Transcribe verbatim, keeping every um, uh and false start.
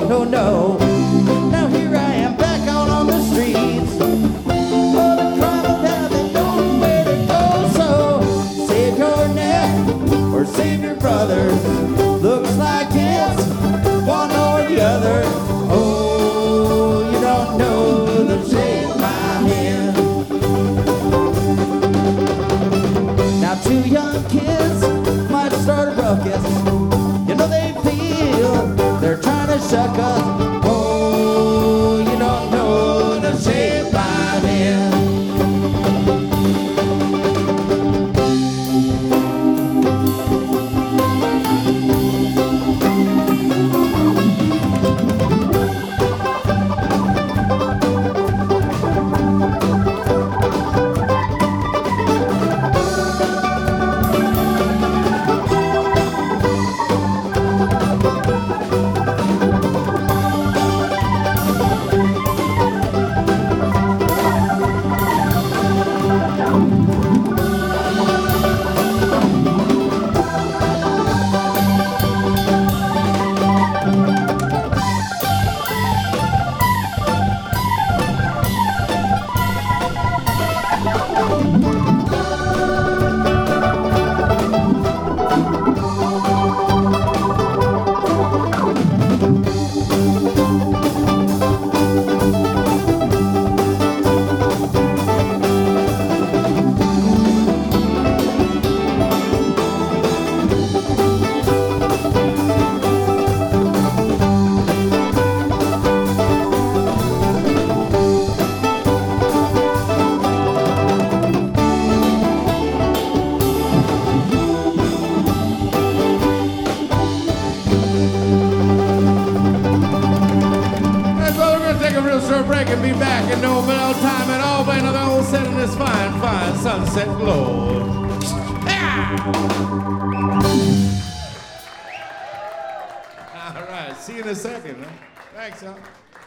no, no. Now here I am back out on the streets. Oh, the crime of habit don't know where to go. So save your neck or save your brothers. Looks like it's one or the other. Oh, you don't know the shape of my hand. Now two young kids might start a ruckus. You know they feel they're trying to shuck us. Oh, you don't know the shape I'm in. Break and be back in no no time at all. But another old set in this fine, fine sunset glow. Yeah! All right, see you in a second. Huh? Thanks, y'all.